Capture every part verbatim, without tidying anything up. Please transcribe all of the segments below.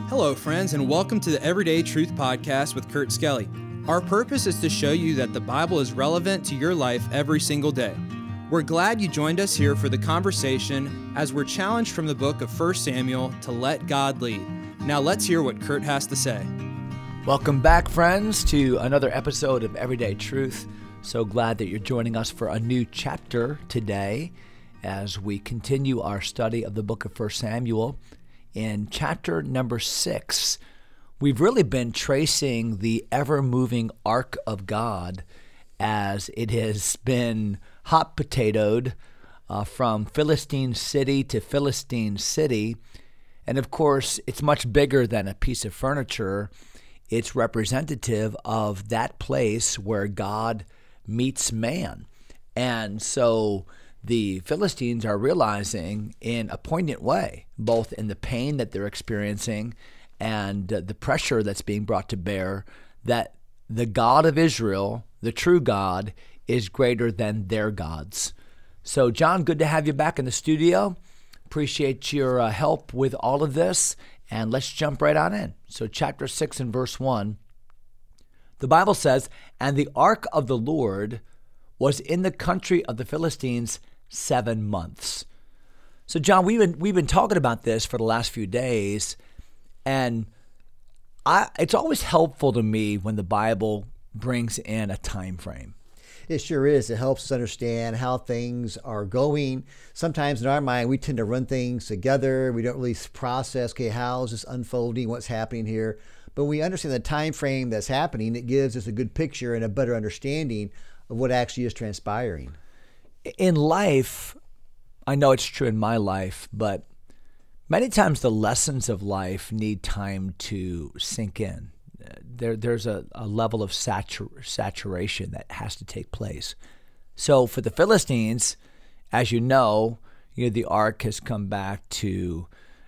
Hello, friends, and welcome to the Everyday Truth Podcast with Kurt Skelly. Our purpose is to show you that the Bible is relevant to your life every single day. We're glad you joined us here for the conversation as we're challenged from the book of First Samuel to let God lead. Now let's hear what Kurt has to say. Welcome back, friends, to another episode of Everyday Truth. So glad that you're joining us for a new chapter today as we continue our study of the book of First Samuel. In chapter number six, we've really been tracing the ever-moving arc of God as it has been hot potatoed uh, from Philistine city to Philistine city. And of course, it's much bigger than a piece of furniture. It's representative of that place where God meets man. And so the Philistines are realizing in a poignant way, both in the pain that they're experiencing and uh, the pressure that's being brought to bear, that the God of Israel, the true God, is greater than their gods. So, John, good to have you back in the studio. Appreciate your uh, help with all of this, and let's jump right on in. So, chapter six and verse one, the Bible says, "And the ark of the Lord was in the country of the Philistines seven months." So, John, we've been we've been talking about this for the last few days, and I, it's always helpful to me when the Bible brings in a time frame. It sure is. It helps us understand how things are going. Sometimes in our mind, we tend to run things together. We don't really process, okay, how is this unfolding, what's happening here? But when we understand the time frame that's happening, it gives us a good picture and a better understanding of what actually is transpiring. In life, I know it's true in my life, but many times the lessons of life need time to sink in. There, there's a, a level of satur- saturation that has to take place. So for the Philistines, as you know, you know, the ark has come back to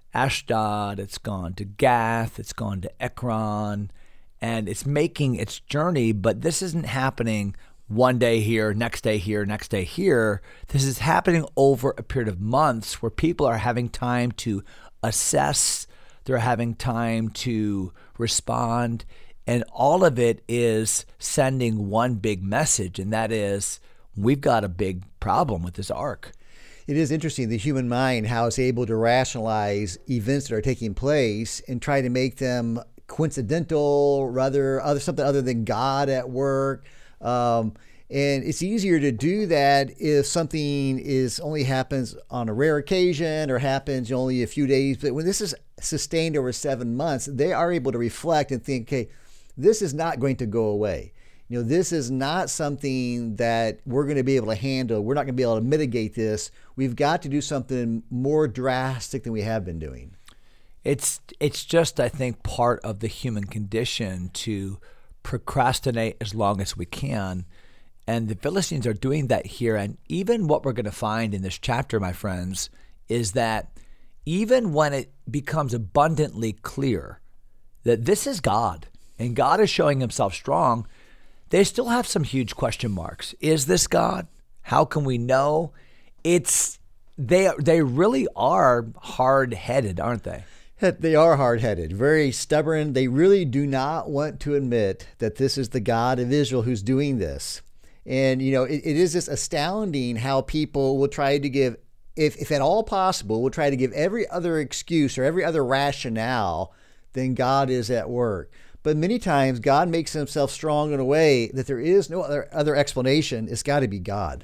Ashdod, it's gone to Gath, it's gone to Ekron, and it's making its journey, but this isn't happening one day here, next day here, next day here. This is happening over a period of months where people are having time to assess, they're having time to respond, and all of it is sending one big message, and that is, we've got a big problem with this ark. It is interesting, the human mind, how it's able to rationalize events that are taking place and try to make them coincidental, rather other something other than God at work. Um, and it's easier to do that if something is only happens on a rare occasion or happens only a few days. But when this is sustained over seven months, they are able to reflect and think, okay, this is not going to go away. You know, this is not something that we're going to be able to handle. We're not going to be able to mitigate this. We've got to do something more drastic than we have been doing. It's it's just, I think, part of the human condition to procrastinate as long as we can. And the Philistines are doing that here. And even what we're going to find in this chapter, my friends, is that even when it becomes abundantly clear that this is God and God is showing himself strong, they still have some huge question marks. Is this God? How can we know? It's they they really are hard-headed, aren't they? They are hard-headed, very stubborn. They really do not want to admit that this is the God of Israel who's doing this. And, you know, it, it is just astounding how people will try to give, if, if at all possible, will try to give every other excuse or every other rationale than God is at work. But many times God makes himself strong in a way that there is no other, other explanation. It's got to be God.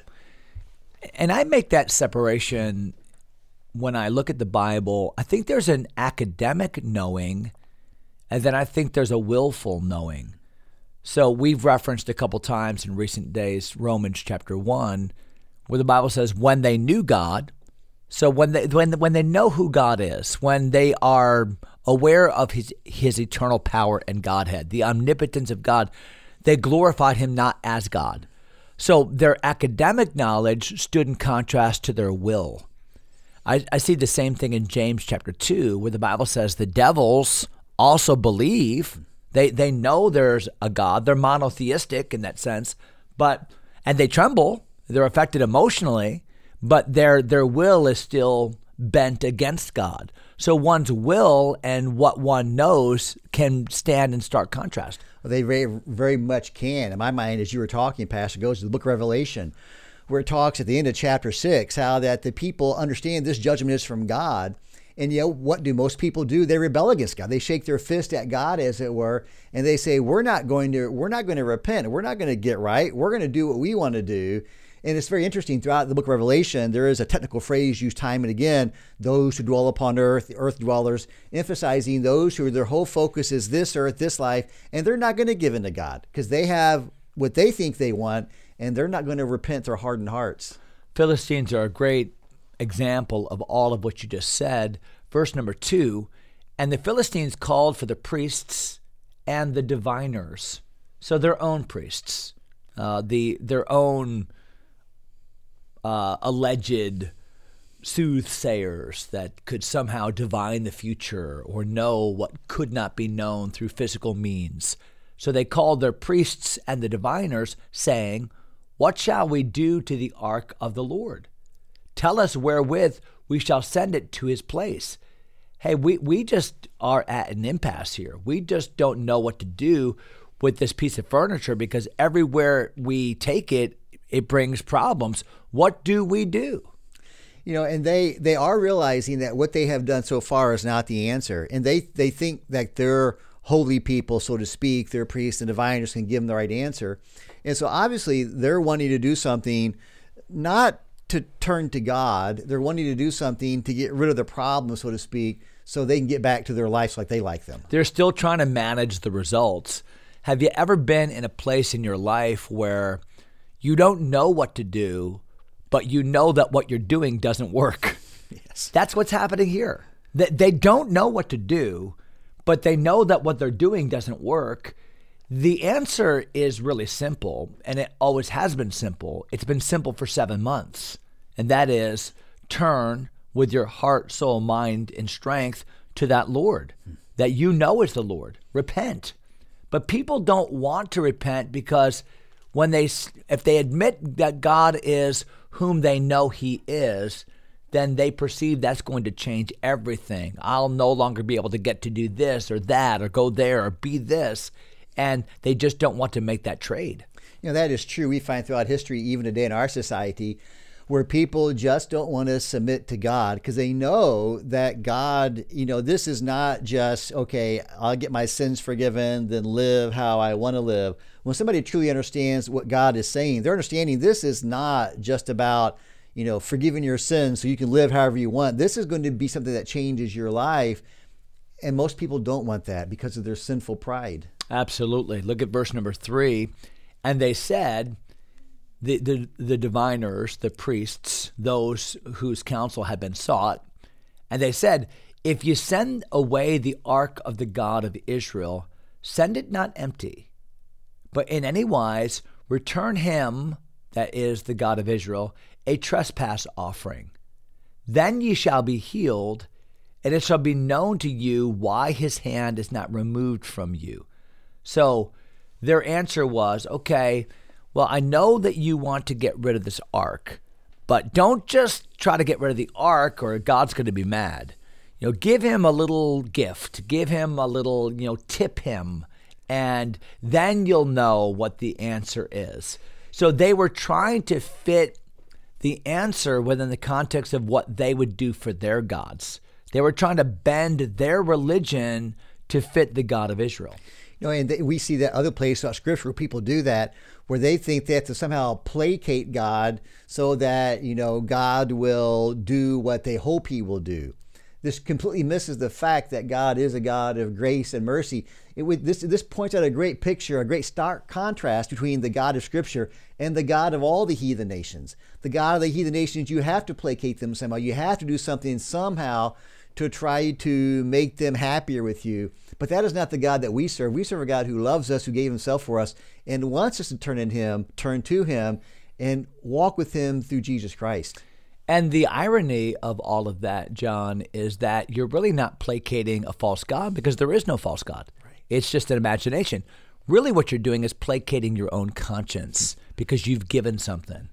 And I make that separation when I look at the Bible. I think there's an academic knowing, and then I think there's a willful knowing. So we've referenced a couple times in recent days Romans chapter one, where the Bible says when they knew God. So when they when when they know who God is, when they are aware of his his eternal power and Godhead, the omnipotence of God, they glorified him not as God. So their academic knowledge stood in contrast to their will. I, I see the same thing in James chapter two, where the Bible says the devils also believe. They they know there's a God. They're monotheistic in that sense, but and they tremble. They're affected emotionally, but their their will is still bent against God. So one's will and what one knows can stand in stark contrast. Well, they very, very much can. In my mind, as you were talking, Pastor, goes to the book of Revelation, where it talks at the end of chapter six, how that the people understand this judgment is from God. And you know, what do most people do? They rebel against God. They shake their fist at God, as it were, and they say, we're not going to, we're not going to repent. We're not going to get right. We're going to do what we want to do. And it's very interesting. Throughout the book of Revelation, there is a technical phrase used time and again, those who dwell upon earth, the earth dwellers, emphasizing those who their whole focus is this earth, this life, and they're not going to give in to God because they have what they think they want, and they're not going to repent their hardened hearts. Philistines are a great example of all of what you just said. Verse number two, and the Philistines called for the priests and the diviners, so their own priests, uh, the their own uh, alleged soothsayers that could somehow divine the future or know what could not be known through physical means. So they called their priests and the diviners, saying, what shall we do to the ark of the Lord? Tell us wherewith we shall send it to his place. Hey, we, we just are at an impasse here. We just don't know what to do with this piece of furniture because everywhere we take it, it brings problems. What do we do? You know, and they, they are realizing that what they have done so far is not the answer. And they, they think that they're holy people, so to speak, their priests and diviners can give them the right answer. And so obviously they're wanting to do something not to turn to God. They're wanting to do something to get rid of the problem, so to speak, so they can get back to their lives like they like them. They're still trying to manage the results. Have you ever been in a place in your life where you don't know what to do, but you know that what you're doing doesn't work? Yes. That's what's happening here. They don't know what to do, but they know that what they're doing doesn't work. The answer is really simple, and it always has been simple. It's been simple for seven months, and that is turn with your heart, soul, mind, and strength to that Lord that you know is the Lord. Repent. But people don't want to repent because when they, if they admit that God is whom they know he is, then they perceive that's going to change everything. I'll no longer be able to get to do this or that or go there or be this. And they just don't want to make that trade. You know, that is true. We find throughout history, even today in our society, where people just don't want to submit to God because they know that God, you know, this is not just, okay, I'll get my sins forgiven, then live how I want to live. When somebody truly understands what God is saying, they're understanding this is not just about, you know, forgiving your sins so you can live however you want. This is going to be something that changes your life. And most people don't want that because of their sinful pride. Absolutely. Look at verse number three. And they said, the, the, the diviners, the priests, those whose counsel had been sought, and they said, if you send away the ark of the God of Israel, send it not empty, but in any wise return him, that is the God of Israel, a trespass offering. Then ye shall be healed, and it shall be known to you why his hand is not removed from you. So their answer was, okay, well, I know that you want to get rid of this ark, but don't just try to get rid of the ark or God's going to be mad. You know, give him a little gift, give him a little, you know, tip him, and then you'll know what the answer is. So they were trying to fit the answer within the context of what they would do for their gods. They were trying to bend their religion to fit the God of Israel. You know, and th- we see that other place throughout Scripture where people do that, where they think they have to somehow placate God so that, you know, God will do what they hope he will do. This completely misses the fact that God is a God of grace and mercy. It would, this, this points out a great picture, a great stark contrast between the God of Scripture and the God of all the heathen nations. The God of the heathen nations, you have to placate them somehow. You have to do something somehow to try to make them happier with you. But that is not the God that we serve. We serve a God who loves us, who gave himself for us, and wants us to turn in him, turn to him, and walk with him through Jesus Christ. And the irony of all of that, John, is that you're really not placating a false God because there is no false God. Right. It's just an imagination. Really what you're doing is placating your own conscience because you've given something.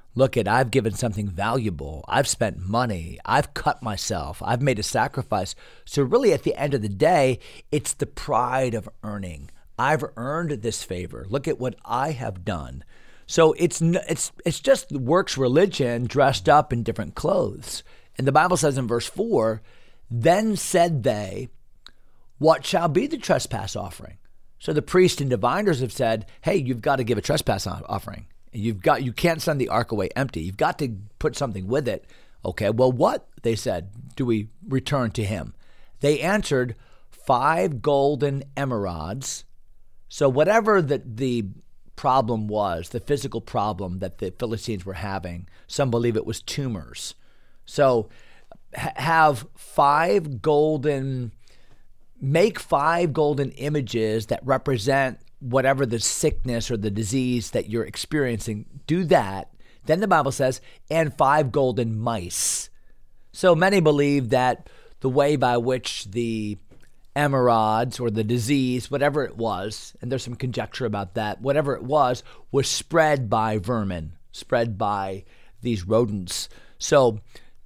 Look at, I've given something valuable. I've spent money. I've cut myself. I've made a sacrifice. So really at the end of the day, it's the pride of earning. I've earned this favor. Look at what I have done. So it's it's it's just works religion dressed up in different clothes. And the Bible says in verse four, then said they, what shall be the trespass offering? So the priests and diviners have said, hey, you've got to give a trespass offering. You've got, you can't send the ark away empty. You've got to put something with it. Okay, well, what, they said, do we return to him? They answered, five golden emerods. So whatever the, the problem was, the physical problem that the Philistines were having, some believe it was tumors. So ha- have five golden, make five golden images that represent whatever the sickness or the disease that you're experiencing, do that. Then the Bible says, and five golden mice. So many believe that the way by which the emerods or the disease, whatever it was, and there's some conjecture about that, whatever it was, was spread by vermin, spread by these rodents. So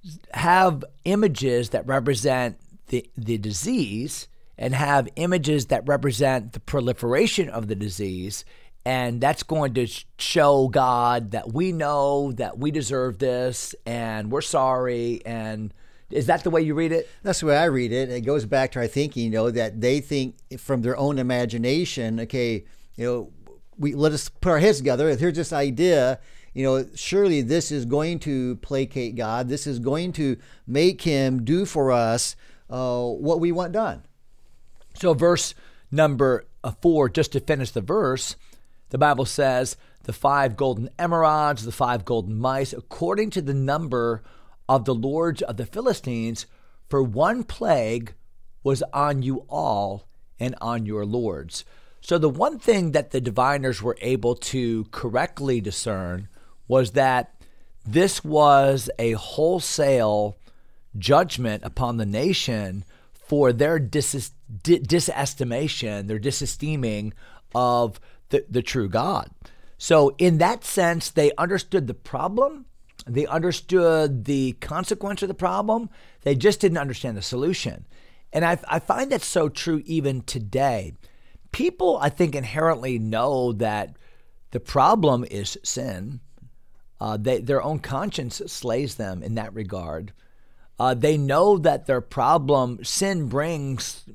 have images that represent the, the disease, and have images that represent the proliferation of the disease. And that's going to show God that we know that we deserve this and we're sorry. And is that the way you read it? That's the way I read it. It goes back to our thinking, you know, that they think from their own imagination, okay, you know, we let us put our heads together. Here's this idea, you know, surely this is going to placate God. This is going to make him do for us uh, what we want done. So verse number four, just to finish the verse, the Bible says, the five golden emerods, the five golden mice, according to the number of the lords of the Philistines, for one plague was on you all and on your lords. So the one thing that the diviners were able to correctly discern was that this was a wholesale judgment upon the nation for their dis- di- disestimation, their disesteeming of the, the true God. So in that sense, they understood the problem. They understood the consequence of the problem. They just didn't understand the solution. And I, I find that so true even today. People, I think, inherently know that the problem is sin. Uh, they, their own conscience slays them in that regard. Uh, they know that their problem, sin brings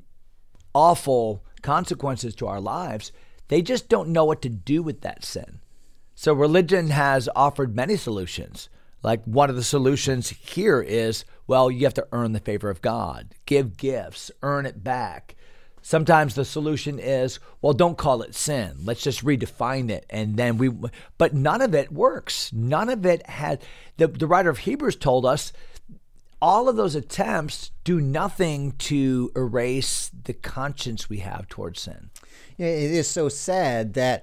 awful consequences to our lives. They just don't know what to do with that sin. So religion has offered many solutions. Like one of the solutions here is, well, you have to earn the favor of God, give gifts, earn it back. Sometimes the solution is, well, don't call it sin. Let's just redefine it. And then we, but none of it works. None of it had, the, the writer of Hebrews told us, all of those attempts do nothing to erase the conscience we have towards sin. Yeah, it is so sad that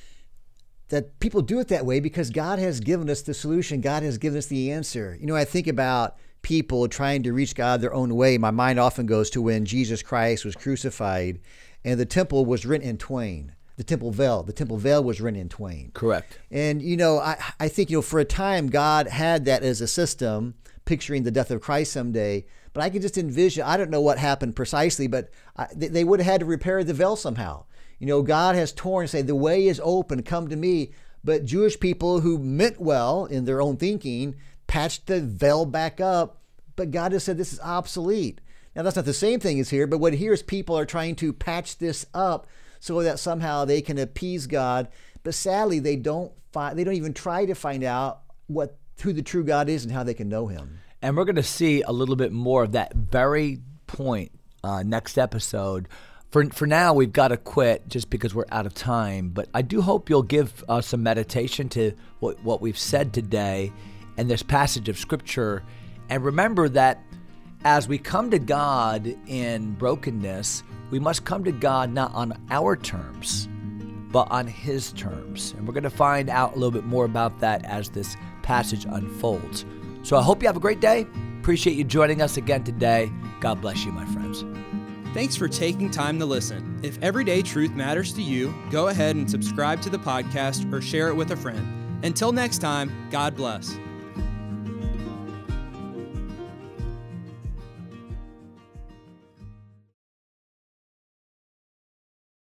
that people do it that way because God has given us the solution. God has given us the answer. You know, I think about people trying to reach God their own way. My mind often goes to when Jesus Christ was crucified and the temple was rent in twain. The temple veil, the temple veil was rent in twain. Correct. And, you know, I, I think, you know, for a time, God had that as a system, picturing the death of Christ someday. But I can just envision, I don't know what happened precisely, but I, they, they would have had to repair the veil somehow. You know, God has torn and say, the way is open, come to me. But Jewish people who meant well in their own thinking patched the veil back up. But God has said this is obsolete. Now, that's not the same thing as here, but what here is people are trying to patch this up so that somehow they can appease God. But sadly, they don't find, they don't even try to find out what who the true God is and how they can know him. And we're going to see a little bit more of that very point uh, next episode. For for now, we've got to quit just because we're out of time. But I do hope you'll give uh, some meditation to what, what we've said today and this passage of Scripture. And remember that as we come to God in brokenness, we must come to God not on our terms, but on his terms. And we're going to find out a little bit more about that as this passage unfolds. So I hope you have a great day. Appreciate you joining us again today. God bless you, my friends. Thanks for taking time to listen. If everyday truth matters to you, go ahead and subscribe to the podcast or share it with a friend. Until next time, God bless.